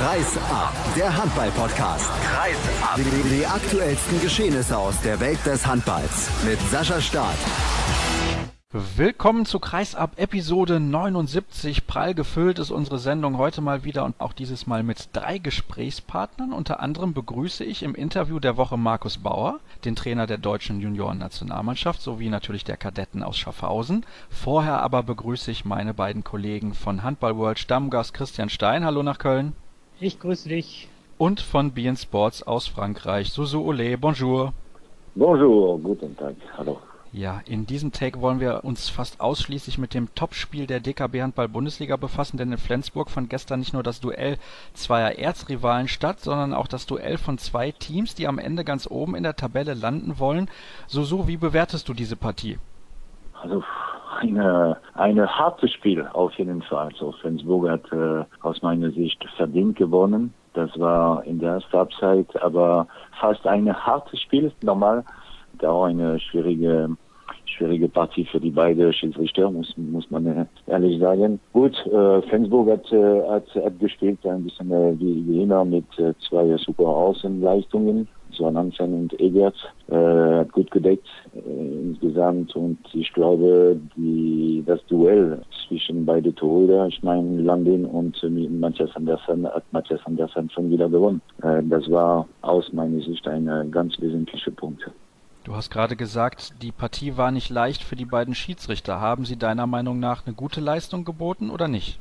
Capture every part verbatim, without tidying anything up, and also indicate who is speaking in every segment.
Speaker 1: Kreis ab, der Handball-Podcast. Kreis ab. Die, die aktuellsten Geschehnisse aus der Welt des Handballs mit Sascha Staat.
Speaker 2: Willkommen zu Kreis ab Episode neunundsiebzig. Prall gefüllt ist unsere Sendung heute mal wieder und auch dieses Mal mit drei Gesprächspartnern. Unter anderem begrüße ich im Interview der Woche Markus Bauer, den Trainer der deutschen Junioren-Nationalmannschaft sowie natürlich der Kadetten aus Schaffhausen. Vorher aber begrüße ich meine beiden Kollegen von Handball World Stammgast Christian Stein. Hallo nach Köln.
Speaker 3: Ich grüße dich.
Speaker 2: Und von be in Sports aus Frankreich, Suzu Ole. Bonjour.
Speaker 4: Bonjour, guten Tag. Hallo.
Speaker 2: Ja, in diesem Take wollen wir uns fast ausschließlich mit dem Topspiel der D K B Handball-Bundesliga befassen, denn in Flensburg fand gestern nicht nur das Duell zweier Erzrivalen statt, sondern auch das Duell von zwei Teams, die am Ende ganz oben in der Tabelle landen wollen. Suzu, wie bewertest du diese Partie?
Speaker 4: Also eine, eine harte Spiel auf jeden Fall. Also Flensburg hat äh, aus meiner Sicht verdient gewonnen. Das war in der ersten Halbzeit aber fast ein hartes Spiel, normal. Da auch eine schwierige schwierige Partie für die beiden Schiedsrichter, muss, muss man ehrlich sagen. Gut, äh, Flensburg hat, äh, hat, hat gespielt, ein bisschen äh, wie, wie immer mit äh, zwei super Außenleistungen, so Nansen und Egert, äh, hat gut gedeckt äh, insgesamt und ich glaube, die, das Duell zwischen beiden Torhüter, ich meine Landin und äh, Matthias Andersen, hat Matthias Andersen schon wieder gewonnen. Äh, das war aus meiner Sicht ein äh, ganz wesentlicher Punkt.
Speaker 2: Du hast gerade gesagt, die Partie war nicht leicht für die beiden Schiedsrichter. Haben sie deiner Meinung nach eine gute Leistung geboten oder nicht?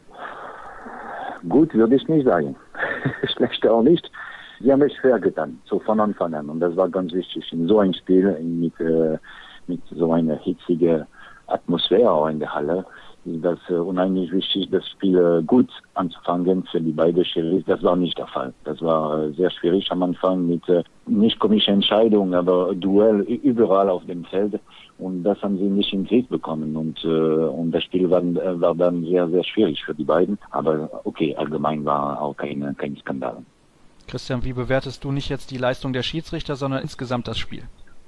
Speaker 4: Gut würde ich nicht sagen. Schlecht auch nicht. Sie haben es schwer getan, so von Anfang an. Und das war ganz wichtig. In so einem Spiel mit, äh, mit so einer hitzigen Atmosphäre auch in der Halle ist das äh, unheimlich wichtig, das Spiel äh, gut anzufangen für die beiden Schiedsrichter. Das war nicht der Fall. Das war äh, sehr schwierig am Anfang mit äh, nicht komische Entscheidungen, aber Duell überall auf dem Feld. Und das haben sie nicht in den Griff bekommen. Und, äh, und das Spiel war, äh, war dann sehr, sehr schwierig für die beiden. Aber okay, allgemein war auch kein, kein Skandal.
Speaker 2: Christian, wie bewertest du nicht jetzt die Leistung der Schiedsrichter, sondern insgesamt das Spiel?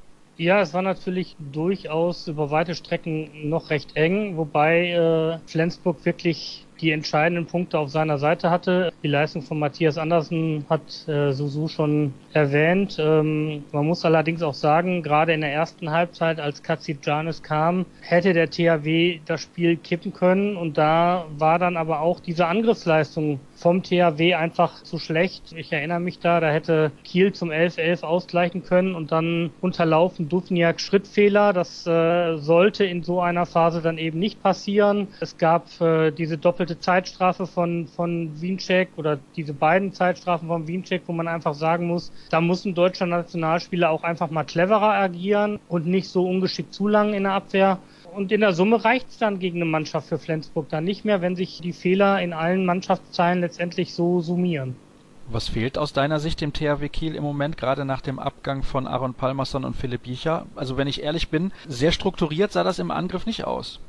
Speaker 3: Ja, es war natürlich durchaus über weite Strecken noch recht eng, wobei äh, Flensburg wirklich die entscheidenden Punkte auf seiner Seite hatte. Die Leistung von Matthias Andersen hat äh, Suzu schon erwähnt. Ähm, man muss allerdings auch sagen, gerade in der ersten Halbzeit, als Katsijanis kam, hätte der T H W das Spiel kippen können und da war dann aber auch diese Angriffsleistung vom T H W einfach zu schlecht. Ich erinnere mich da, da hätte Kiel zum elf elf ausgleichen können und dann unterlaufen Duvniak Schrittfehler. Das äh, sollte in so einer Phase dann eben nicht passieren. Es gab äh, diese doppelte Zeitstrafe von von Wiencheck oder diese beiden Zeitstrafen von Wiencheck, wo man einfach sagen muss, da muss ein deutscher Nationalspieler auch einfach mal cleverer agieren und nicht so ungeschickt zu lang in der Abwehr. Und in der Summe reicht's dann gegen eine Mannschaft für Flensburg dann nicht mehr, wenn sich die Fehler in allen Mannschaftsteilen letztendlich so summieren.
Speaker 2: Was fehlt aus deiner Sicht dem T H W Kiel im Moment, gerade nach dem Abgang von Aaron Palmerson und Philipp Jicha? Also wenn ich ehrlich bin, sehr strukturiert sah das im Angriff nicht aus.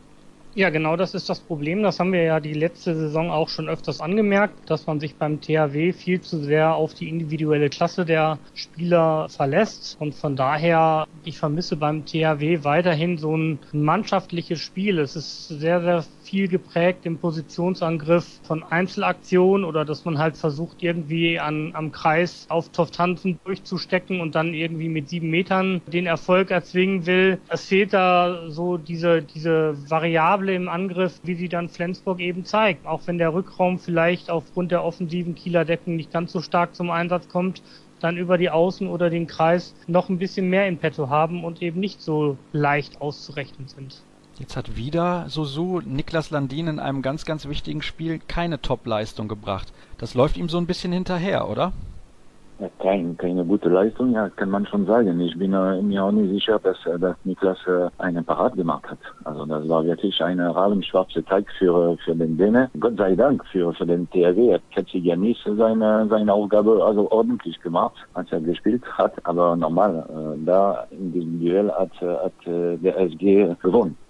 Speaker 3: Ja, genau das ist das Problem. Das haben wir ja die letzte Saison auch schon öfters angemerkt, dass man sich beim T H W viel zu sehr auf die individuelle Klasse der Spieler verlässt. Und von daher, ich vermisse beim T H W weiterhin so ein mannschaftliches Spiel. Es ist sehr, sehr viel geprägt im Positionsangriff von Einzelaktionen oder dass man halt versucht, irgendwie an, am Kreis auf Toftanzen durchzustecken und dann irgendwie mit sieben Metern den Erfolg erzwingen will. Es fehlt da so diese, diese Variable im Angriff, wie sie dann Flensburg eben zeigt. Auch wenn der Rückraum vielleicht aufgrund der offensiven Kieler Decken nicht ganz so stark zum Einsatz kommt, dann über die Außen oder den Kreis noch ein bisschen mehr in petto haben und eben nicht so leicht auszurechnen sind.
Speaker 2: Jetzt hat wieder Suzu Niklas Landin in einem ganz, ganz wichtigen Spiel keine Top-Leistung gebracht. Das läuft ihm so ein bisschen hinterher, oder?
Speaker 4: Ja, kein, keine gute Leistung, ja, kann man schon sagen. Ich bin äh, mir auch nicht sicher, dass, äh, dass Niklas äh, einen Parat gemacht hat. Also das war wirklich eine rabenschwarze Tag für, für den Däne. Gott sei Dank für, für den T H W hat Katsijanis seine, seine Aufgabe also ordentlich gemacht, als er gespielt hat. Aber normal, äh, da in diesem Duell hat, hat äh, der S G gewonnen.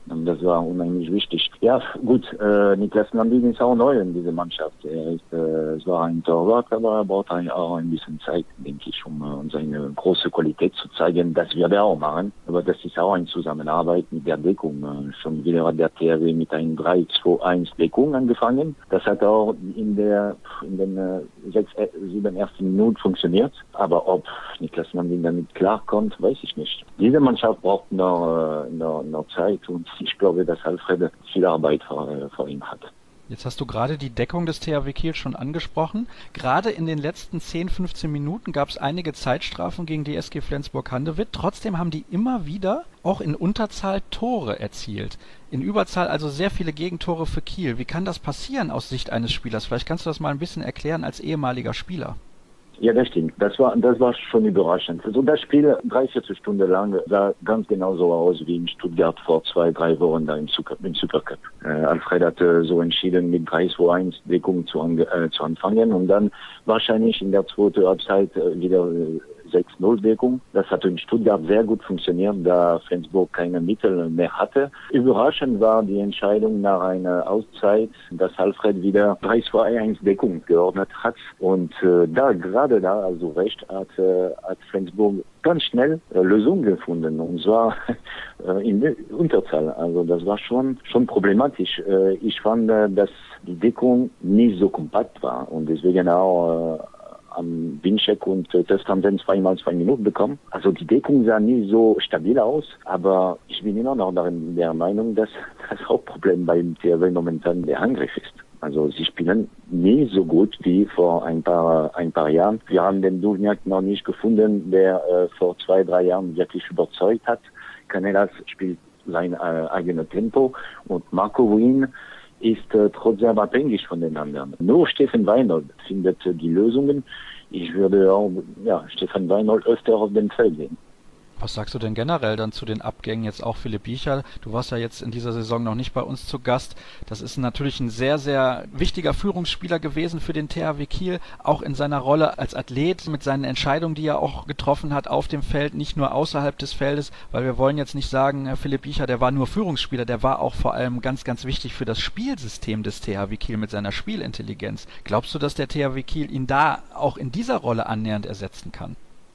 Speaker 4: Und das war unheimlich wichtig. Ja, gut, äh, Niklas Landin ist auch neu in dieser Mannschaft. Er ist, äh, es war ein Torwart, aber er braucht auch ein bisschen Zeit, denke ich, um, um seine große Qualität zu zeigen. Das wird er auch machen. Aber das ist auch eine Zusammenarbeit mit der Deckung. Äh, schon wieder hat der T H W mit einer drei zwei eins Deckung angefangen. Das hat auch in der in den äh, sechs, äh, sieben ersten Minuten funktioniert. Aber ob Niklas Landin damit klarkommt, weiß ich nicht. Diese Mannschaft braucht noch, äh, noch, noch Zeit und ich glaube, dass Alfred viel Arbeit vor, äh, vor ihm hat.
Speaker 2: Jetzt hast du gerade die Deckung des T H W Kiel schon angesprochen. Gerade in den letzten zehn, fünfzehn Minuten gab es einige Zeitstrafen gegen die S G Flensburg-Handewitt. Trotzdem haben die immer wieder, auch in Unterzahl, Tore erzielt. In Überzahl also sehr viele Gegentore für Kiel. Wie kann das passieren aus Sicht eines Spielers? Vielleicht kannst du das mal ein bisschen erklären als ehemaliger Spieler.
Speaker 4: Ja, das stimmt. Das war, das war schon überraschend. Also das Spiel dreiviertel Stunde lang sah ganz genauso aus wie in Stuttgart vor zwei, drei Wochen da im, Super, im Supercup. Äh, Alfred hatte so entschieden, mit drei zwei eins Deckung zu, äh, zu anfangen und dann wahrscheinlich in der zweiten Halbzeit äh, wieder äh, sechs null Deckung. Das hat in Stuttgart sehr gut funktioniert, da Flensburg keine Mittel mehr hatte. Überraschend war die Entscheidung nach einer Auszeit, dass Alfred wieder drei zwei eins Deckung geordnet hat. Und äh, da, gerade da, also recht, hat, äh, hat Flensburg ganz schnell äh, Lösungen gefunden. Und zwar äh, in der Unterzahl. Also das war schon, schon problematisch. Äh, ich fand, äh, dass die Deckung nicht so kompakt war und deswegen auch äh, am Winczek und äh, das haben dann zweimal zwei Minuten bekommen. Also die Deckung sah nicht so stabil aus, aber ich bin immer noch darin der Meinung, dass das Hauptproblem beim T H W momentan der Angriff ist. Also sie spielen nie so gut wie vor ein paar ein paar Jahren. Wir haben den Duvniak noch nicht gefunden, der äh, vor zwei, drei Jahren wirklich überzeugt hat. Canelas spielt sein äh, eigenes Tempo und Marco Wien ist äh, trotzdem abhängig von den anderen. Nur Stefan Weinhold findet äh, die Lösungen. Ich würde auch ja, Stefan Weinhold öfter auf dem Feld sehen.
Speaker 2: Was sagst du denn generell dann zu den Abgängen, jetzt auch Philipp Biecher? Du warst ja jetzt in dieser Saison noch nicht bei uns zu Gast. Das ist natürlich ein sehr, sehr wichtiger Führungsspieler gewesen für den T H W Kiel, auch in seiner Rolle als Athlet, mit seinen Entscheidungen, die er auch getroffen hat auf dem Feld, nicht nur außerhalb des Feldes, weil wir wollen jetzt nicht sagen, Philipp Biecher, der war nur Führungsspieler, der war auch vor allem ganz, ganz wichtig für das Spielsystem des T H W Kiel mit seiner Spielintelligenz. Glaubst du, dass der T H W Kiel ihn da auch in dieser Rolle annähernd ersetzen kann?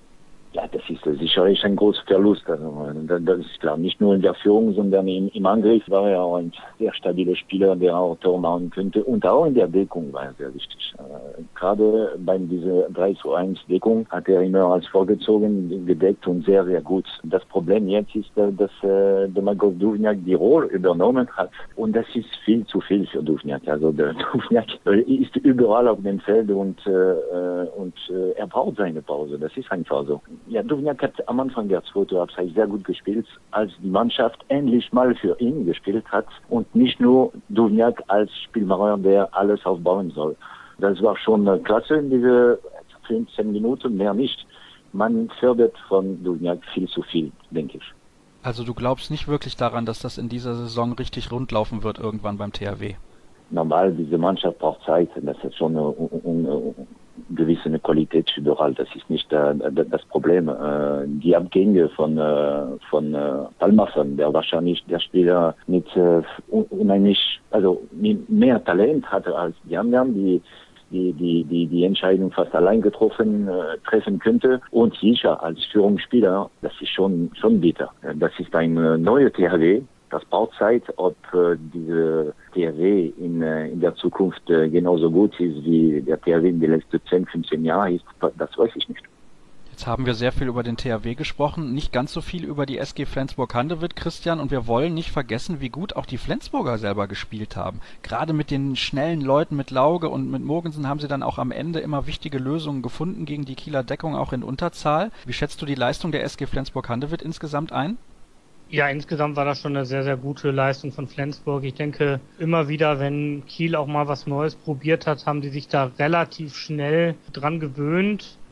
Speaker 4: Ja, das ist sicherlich ein großer Verlust. Also, das ist klar, nicht nur in der Führung, sondern im, im Angriff war er auch ein sehr stabiler Spieler, der auch Tor machen könnte. Und auch in der Deckung war er sehr wichtig. Äh, gerade bei dieser drei zu eins Deckung hat er immer als vorgezogen gedeckt und sehr, sehr gut. Das Problem jetzt ist, dass äh, Domagoj Duvniak die Rolle übernommen hat. Und das ist viel zu viel für Duvniak. Also der Duvniak ist überall auf dem Feld und, äh, und äh, er braucht seine Pause. Das ist einfach so. Ja, Duvniak hat am Anfang der zweiten Halbzeit sehr gut gespielt, als die Mannschaft endlich mal für ihn gespielt hat und nicht nur Duvniak als Spielmacher, der alles aufbauen soll. Das war schon klasse in diese fünfzehn Minuten, mehr nicht. Man fördert von Duvniak viel zu viel, denke ich.
Speaker 2: Also du glaubst nicht wirklich daran, dass das in dieser Saison richtig rundlaufen wird irgendwann beim T H W?
Speaker 4: Normal, diese Mannschaft braucht Zeit. Das ist schon eine, eine, eine gewisse Qualität überall. Das ist nicht äh, das Problem. Äh, die Abgänge von äh, von äh, Palmason, der wahrscheinlich der Spieler mit äh, unheimlich, also mehr Talent hatte als die anderen, die die die die die Entscheidung fast allein getroffen äh, treffen könnte, und sicher als Führungsspieler, das ist schon schon bitter. Das ist ein äh, neuer T H W. Das braucht Zeit, ob äh, diese T H W in, äh, in der Zukunft äh, genauso gut ist, wie der T H W in den letzten zehn, fünfzehn Jahren ist. Das weiß ich nicht.
Speaker 2: Jetzt haben wir sehr viel über den T H W gesprochen, nicht ganz so viel über die S G Flensburg-Handewitt, Christian, und wir wollen nicht vergessen, wie gut auch die Flensburger selber gespielt haben. Gerade mit den schnellen Leuten, mit Lauge und mit Mogensen, haben sie dann auch am Ende immer wichtige Lösungen gefunden gegen die Kieler Deckung, auch in Unterzahl. Wie schätzt du die Leistung der S G Flensburg-Handewitt insgesamt ein?
Speaker 3: Ja, insgesamt war das schon eine sehr, sehr gute Leistung von Flensburg. Ich denke, immer wieder, wenn Kiel auch mal was Neues probiert hat, haben die sich da relativ schnell dran gewöhnt.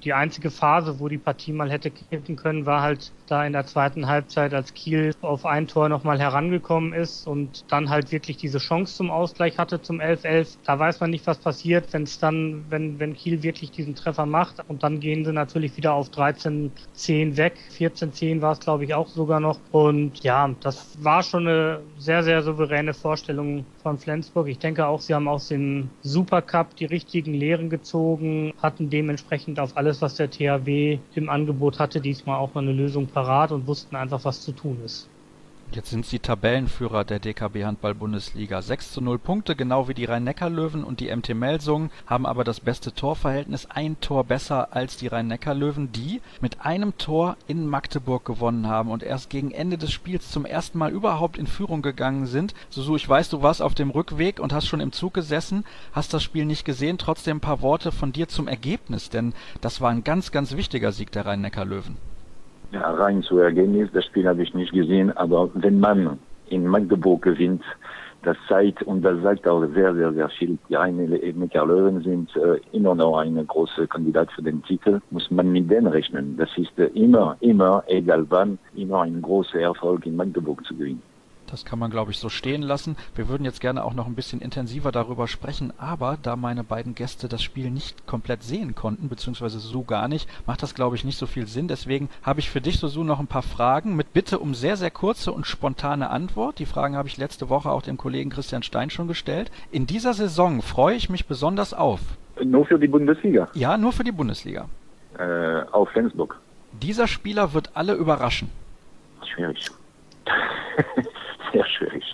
Speaker 3: Die einzige Phase, wo die Partie mal hätte kippen können, war halt da in der zweiten Halbzeit, als Kiel auf ein Tor nochmal herangekommen ist und dann halt wirklich diese Chance zum Ausgleich hatte, zum elf elf. Da weiß man nicht, was passiert, wenn es dann, wenn, wenn Kiel wirklich diesen Treffer macht. Und dann gehen sie natürlich wieder auf dreizehn zehn weg. vierzehn zehn war es, glaube ich, auch sogar noch. Und ja, das war schon eine sehr, sehr souveräne Vorstellung von Flensburg. Ich denke auch, sie haben aus dem Supercup die richtigen Lehren gezogen, hatten dementsprechend auf alles, was der T H W im Angebot hatte, diesmal auch mal eine Lösung parat und wussten einfach, was zu tun ist.
Speaker 2: Jetzt sind sie Tabellenführer der D K B Handball-Bundesliga. sechs zu null Punkte, genau wie die Rhein-Neckar-Löwen und die M T Melsungen, haben aber das beste Torverhältnis, ein Tor besser als die Rhein-Neckar-Löwen, die mit einem Tor in Magdeburg gewonnen haben und erst gegen Ende des Spiels zum ersten Mal überhaupt in Führung gegangen sind. Susu, ich weiß, du warst auf dem Rückweg und hast schon im Zug gesessen, hast das Spiel nicht gesehen, trotzdem ein paar Worte von dir zum Ergebnis, denn das war ein ganz, ganz wichtiger Sieg der Rhein-Neckar-Löwen.
Speaker 4: Ja, rein zu Ergebnis, das Spiel habe ich nicht gesehen, aber wenn man in Magdeburg gewinnt, das zeigt, und das sagt auch sehr, sehr, sehr viel, die Rhein-Neckar-Löwen sind äh, immer noch ein großer Kandidat für den Titel, muss man mit denen rechnen. Das ist äh, immer, immer, egal wann, immer ein großer Erfolg in Magdeburg zu gewinnen.
Speaker 2: Das kann man, glaube ich, so stehen lassen. Wir würden jetzt gerne auch noch ein bisschen intensiver darüber sprechen, aber da meine beiden Gäste das Spiel nicht komplett sehen konnten, beziehungsweise Susu gar nicht, macht das, glaube ich, nicht so viel Sinn. Deswegen habe ich für dich, Susu, noch ein paar Fragen mit Bitte um sehr, sehr kurze und spontane Antwort. Die Fragen habe ich letzte Woche auch dem Kollegen Christian Stein schon gestellt. In dieser Saison freue ich mich besonders auf.
Speaker 4: Nur für die Bundesliga?
Speaker 2: Ja, nur für die Bundesliga.
Speaker 4: Äh, auf Flensburg.
Speaker 2: Dieser Spieler wird alle überraschen.
Speaker 4: Schwierig. Sehr schwierig.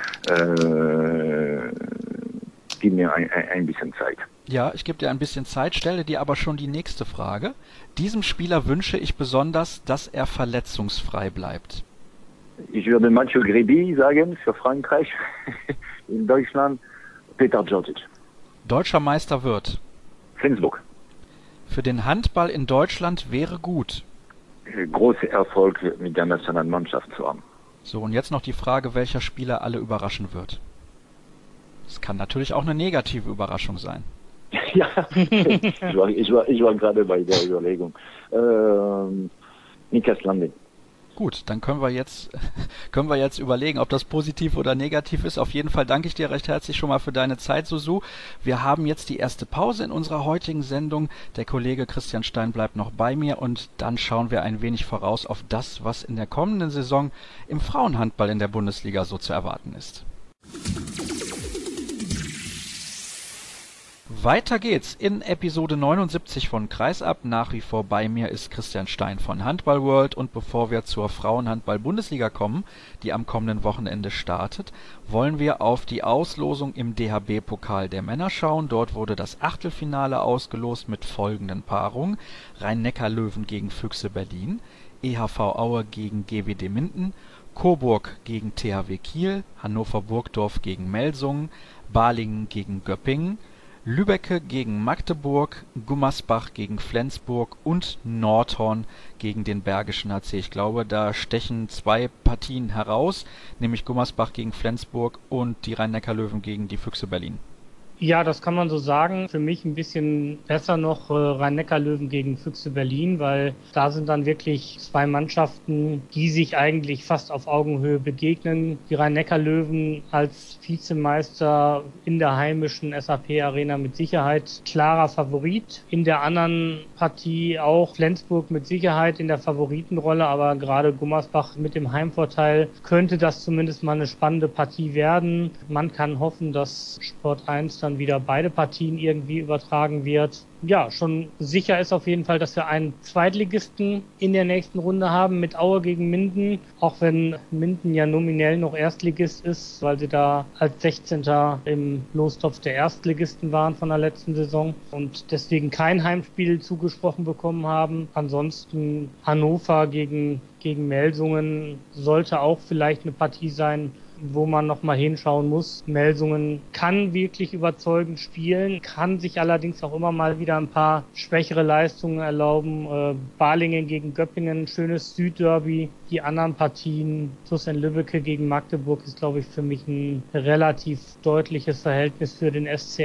Speaker 4: Äh, gib mir ein, ein, ein bisschen Zeit.
Speaker 2: Ja, ich gebe dir ein bisschen Zeit, stelle dir aber schon die nächste Frage. Diesem Spieler wünsche ich besonders, dass er verletzungsfrei bleibt.
Speaker 4: Ich würde Mathieu Greby sagen, für Frankreich. In Deutschland Petar Djordjic.
Speaker 2: Deutscher Meister wird.
Speaker 4: Flensburg.
Speaker 2: Für den Handball in Deutschland wäre gut.
Speaker 4: Großer Erfolg mit der Nationalmannschaft zu haben.
Speaker 2: So, und jetzt noch die Frage, welcher Spieler alle überraschen wird. Es kann natürlich auch eine negative Überraschung sein.
Speaker 4: Ja, ich war, ich war, ich war gerade bei der Überlegung. Ähm, Niklas Landin.
Speaker 2: Gut, dann können wir jetzt können wir jetzt überlegen, ob das positiv oder negativ ist. Auf jeden Fall danke ich dir recht herzlich schon mal für deine Zeit, Susu. Wir haben jetzt die erste Pause in unserer heutigen Sendung. Der Kollege Christian Stein bleibt noch bei mir und dann schauen wir ein wenig voraus auf das, was in der kommenden Saison im Frauenhandball in der Bundesliga so zu erwarten ist. Weiter geht's in Episode neunundsiebzig von Kreisab. Nach wie vor bei mir ist Christian Stein von Handball World. Und bevor wir zur Frauenhandball-Bundesliga kommen, die am kommenden Wochenende startet, wollen wir auf die Auslosung im D H B-Pokal der Männer schauen. Dort wurde das Achtelfinale ausgelost mit folgenden Paarungen: Rhein-Neckar-Löwen gegen Füchse Berlin, E H V Aue gegen G W D Minden, Coburg gegen T H W Kiel, Hannover-Burgdorf gegen Melsungen, Balingen gegen Göppingen, Lübbecke gegen Magdeburg, Gummersbach gegen Flensburg und Nordhorn gegen den Bergischen H C. Ich glaube, da stechen zwei Partien heraus, nämlich Gummersbach gegen Flensburg und die Rhein-Neckar-Löwen gegen die Füchse Berlin.
Speaker 3: Ja, das kann man so sagen. Für mich ein bisschen besser noch äh, Rhein-Neckar-Löwen gegen Füchse Berlin, weil da sind dann wirklich zwei Mannschaften, die sich eigentlich fast auf Augenhöhe begegnen. Die Rhein-Neckar-Löwen als Vizemeister in der heimischen S A P-Arena mit Sicherheit klarer Favorit. In der anderen Partie auch Flensburg mit Sicherheit in der Favoritenrolle, aber gerade Gummersbach mit dem Heimvorteil könnte das zumindest mal eine spannende Partie werden. Man kann hoffen, dass Sport eins dann wieder beide Partien irgendwie übertragen wird. Ja, schon sicher ist auf jeden Fall, dass wir einen Zweitligisten in der nächsten Runde haben mit Aue gegen Minden, auch wenn Minden ja nominell noch Erstligist ist, weil sie da als sechzehnter im Lostopf der Erstligisten waren von der letzten Saison und deswegen kein Heimspiel zugesprochen bekommen haben. Ansonsten Hannover gegen, gegen Melsungen sollte auch vielleicht eine Partie sein, wo man nochmal hinschauen muss. Melsungen kann wirklich überzeugend spielen, kann sich allerdings auch immer mal wieder ein paar schwächere Leistungen erlauben. Äh, Balingen gegen Göppingen, schönes Südderby. Die anderen Partien, plus in Lübbecke gegen Magdeburg, ist, glaube ich, für mich ein relativ deutliches Verhältnis für den S C M.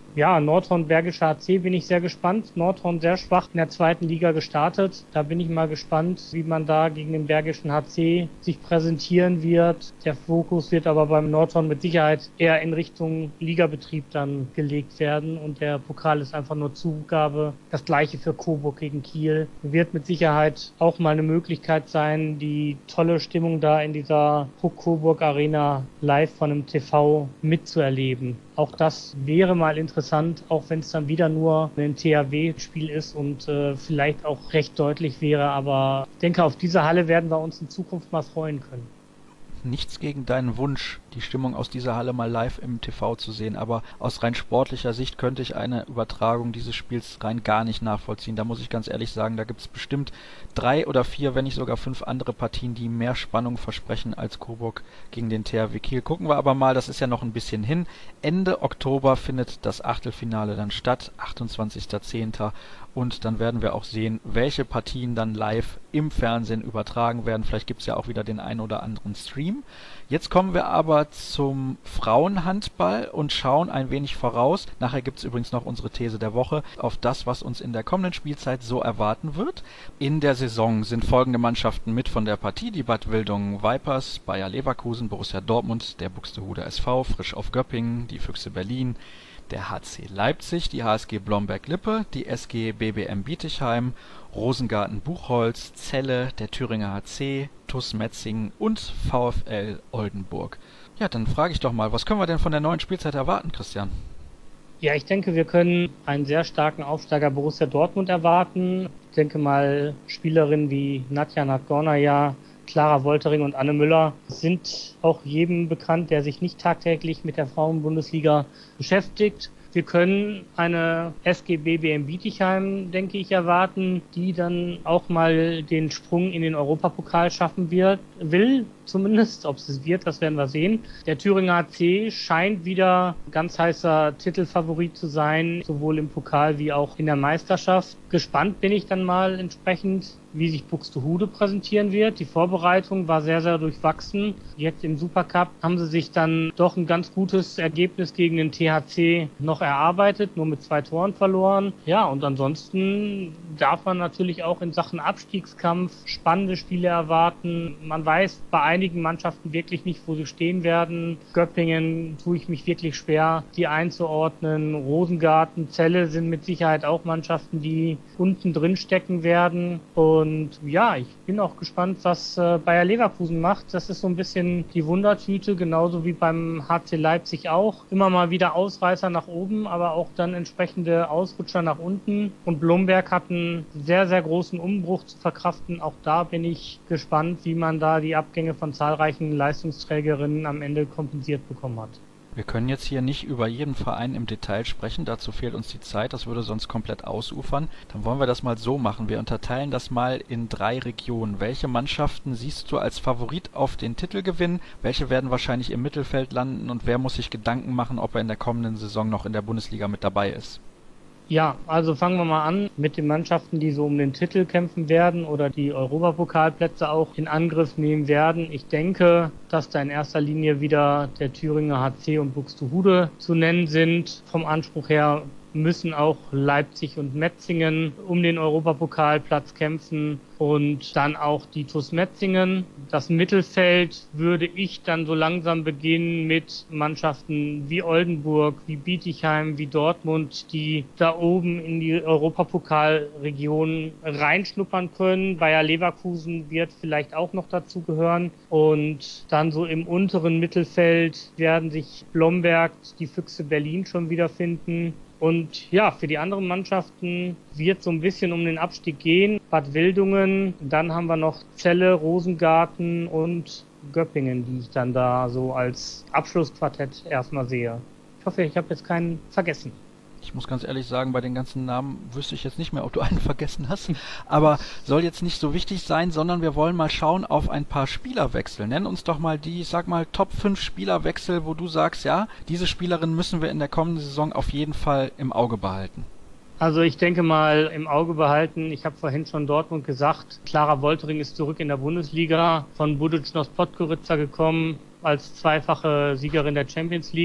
Speaker 3: Ja, Nordhorn Bergischer H C bin ich sehr gespannt. Nordhorn sehr schwach in der zweiten Liga gestartet. Da bin ich mal gespannt, wie man da gegen den Bergischen H C sich präsentieren wird. Der Fokus wird aber beim Nordhorn mit Sicherheit eher in Richtung Ligabetrieb dann gelegt werden und der Pokal ist einfach nur Zugabe. Das gleiche für Coburg gegen Kiel. Wird mit Sicherheit auch mal eine Möglichkeit sein, die tolle Stimmung da in dieser Puck Coburg Arena live von einem T V mitzuerleben. Auch das wäre mal interessant, auch wenn es dann wieder nur ein T H W-Spiel ist und äh, vielleicht auch recht deutlich wäre. Aber ich denke, auf diese Halle werden wir uns in Zukunft mal freuen können.
Speaker 2: Nichts gegen deinen Wunsch, die Stimmung aus dieser Halle mal live im T V zu sehen, aber aus rein sportlicher Sicht könnte ich eine Übertragung dieses Spiels rein gar nicht nachvollziehen. Da muss ich ganz ehrlich sagen, da gibt es bestimmt drei oder vier, wenn nicht sogar fünf andere Partien, die mehr Spannung versprechen als Coburg gegen den T H W Kiel. Gucken wir aber mal, das ist ja noch ein bisschen hin. Ende Oktober findet das Achtelfinale dann statt, achtundzwanzigster zehnter Und dann werden wir auch sehen, welche Partien dann live im Fernsehen übertragen werden. Vielleicht gibt es ja auch wieder den einen oder anderen Stream. Jetzt kommen wir aber zum Frauenhandball und schauen ein wenig voraus. Nachher gibt es übrigens noch unsere These der Woche auf das, was uns in der kommenden Spielzeit so erwarten wird. In der Saison sind folgende Mannschaften mit von der Partie: die Bad Wildungen Vipers, Bayer Leverkusen, Borussia Dortmund, der Buxtehude S V, Frisch auf Göppingen, die Füchse Berlin, der H C Leipzig, die H S G Blomberg-Lippe, die S G B B M Bietigheim, Rosengarten Buchholz, Celle, der Thüringer H C, T U S Metzingen und VfL Oldenburg. Ja, dann frage ich doch mal, was können wir denn von der neuen Spielzeit erwarten, Christian?
Speaker 3: Ja, ich denke, wir können einen sehr starken Aufsteiger Borussia Dortmund erwarten. Ich denke mal, Spielerinnen wie Nadja Nadgornaja, Clara Woltering und Anne Müller sind auch jedem bekannt, der sich nicht tagtäglich mit der Frauenbundesliga beschäftigt. Wir können eine S G B B M Bietigheim, denke ich, erwarten, die dann auch mal den Sprung in den Europapokal schaffen wird, will zumindest. Ob es es wird, das werden wir sehen. Der Thüringer H C scheint wieder ganz heißer Titelfavorit zu sein, sowohl im Pokal wie auch in der Meisterschaft. Gespannt bin ich dann mal entsprechend, wie sich Buxtehude präsentieren wird. Die Vorbereitung war sehr, sehr durchwachsen. Jetzt im Supercup haben sie sich dann doch ein ganz gutes Ergebnis gegen den T H C noch erarbeitet, nur mit zwei Toren verloren. Ja, und ansonsten darf man natürlich auch in Sachen Abstiegskampf spannende Spiele erwarten. Man weiß bei einigen Mannschaften wirklich nicht, wo sie stehen werden. Göppingen tue ich mich wirklich schwer, die einzuordnen. Rosengarten, Celle sind mit Sicherheit auch Mannschaften, die unten drin stecken werden. Und ja, ich bin auch gespannt, was äh, Bayer Leverkusen macht. Das ist so ein bisschen die Wundertüte, genauso wie beim H C Leipzig auch. Immer mal wieder Ausreißer nach oben, aber auch dann entsprechende Ausrutscher nach unten. Und Blomberg hat einen sehr, sehr großen Umbruch zu verkraften. Auch da bin ich gespannt, wie man da die Abgänge von zahlreichen Leistungsträgerinnen am Ende kompensiert bekommen hat.
Speaker 2: Wir können jetzt hier nicht über jeden Verein im Detail sprechen, dazu fehlt uns die Zeit, das würde sonst komplett ausufern. Dann wollen wir das mal so machen, wir unterteilen das mal in drei Regionen. Welche Mannschaften siehst du als Favorit auf den Titelgewinn? Welche werden wahrscheinlich im Mittelfeld landen und wer muss sich Gedanken machen, ob er in der kommenden Saison noch in der Bundesliga mit dabei ist?
Speaker 3: Ja, also fangen wir mal an mit den Mannschaften, die so um den Titel kämpfen werden oder die Europapokalplätze auch in Angriff nehmen werden. Ich denke, dass da in erster Linie wieder der Thüringer H C und Buxtehude zu nennen sind. Vom Anspruch her müssen auch Leipzig und Metzingen um den Europapokalplatz kämpfen und dann auch die T U S Metzingen. Das Mittelfeld würde ich dann so langsam beginnen mit Mannschaften wie Oldenburg, wie Bietigheim, wie Dortmund, die da oben in die Europapokalregion reinschnuppern können. Bayer Leverkusen wird vielleicht auch noch dazu gehören und dann so im unteren Mittelfeld werden sich Blomberg, die Füchse Berlin schon wiederfinden. Und ja, für die anderen Mannschaften wird so ein bisschen um den Abstieg gehen. Bad Wildungen, dann haben wir noch Celle, Rosengarten und Göppingen, die ich dann da so als Abschlussquartett erstmal sehe. Ich hoffe, ich habe jetzt keinen vergessen.
Speaker 2: Ich muss ganz ehrlich sagen, bei den ganzen Namen wüsste ich jetzt nicht mehr, ob du einen vergessen hast. Aber soll jetzt nicht so wichtig sein, sondern wir wollen mal schauen auf ein paar Spielerwechsel. Nenn uns doch mal die, ich sag mal, Top fünf Spielerwechsel, wo du sagst, ja, diese Spielerin müssen wir in der kommenden Saison auf jeden Fall im Auge behalten.
Speaker 3: Also ich denke mal im Auge behalten, ich habe vorhin schon Dortmund gesagt, Clara Woltering ist zurück in der Bundesliga, von Budućnost Podgorica gekommen, als zweifache Siegerin der Champions League.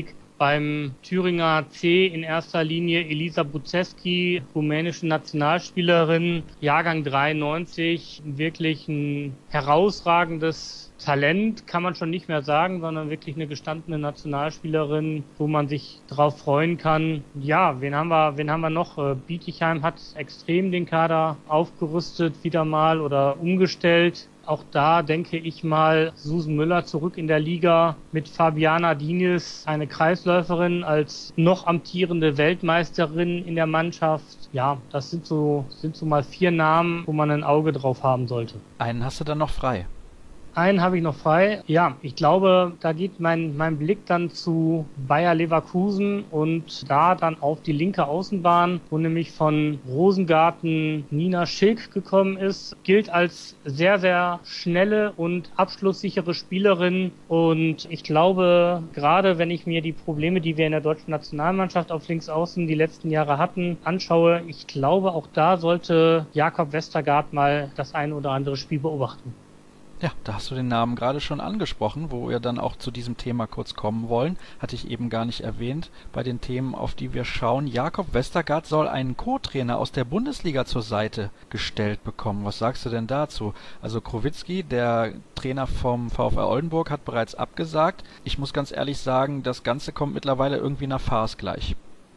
Speaker 3: Beim Thüringer C in erster Linie Elisa Buceschi, rumänische Nationalspielerin, Jahrgang dreiundneunzig, wirklich ein herausragendes Talent, kann man schon nicht mehr sagen, sondern wirklich eine gestandene Nationalspielerin, wo man sich drauf freuen kann. Ja, wen haben wir, wen haben wir noch? Bietigheim hat extrem den Kader aufgerüstet, wieder mal oder umgestellt. Auch da denke ich mal, Susan Müller zurück in der Liga mit Fabiana Diniz, eine Kreisläuferin als noch amtierende Weltmeisterin in der Mannschaft. Ja, das sind so, sind so mal vier Namen, wo man ein Auge drauf haben sollte.
Speaker 2: Einen hast du dann noch frei.
Speaker 3: Einen habe ich noch frei. Ja, ich glaube, da geht mein, mein Blick dann zu Bayer Leverkusen und da dann auf die linke Außenbahn, wo nämlich von Rosengarten Nina Schilk gekommen ist. Gilt als sehr, sehr schnelle und abschlusssichere Spielerin. Und ich glaube, gerade wenn ich mir die Probleme, die wir in der deutschen Nationalmannschaft auf Linksaußen die letzten Jahre hatten, anschaue, ich glaube, auch da sollte Jakob Westergaard mal das ein oder andere Spiel beobachten.
Speaker 2: Ja, da hast du den Namen gerade schon angesprochen, wo wir dann auch zu diesem Thema kurz kommen wollen. Hatte ich eben gar nicht erwähnt bei den Themen, auf die wir schauen. Jakob Westergaard soll einen Co-Trainer aus der Bundesliga zur Seite gestellt bekommen. Was sagst du denn dazu? Also Krowitzki, der Trainer vom VfR Oldenburg, hat bereits abgesagt. Ich muss ganz ehrlich sagen, das Ganze kommt mittlerweile irgendwie nach Farce gleich.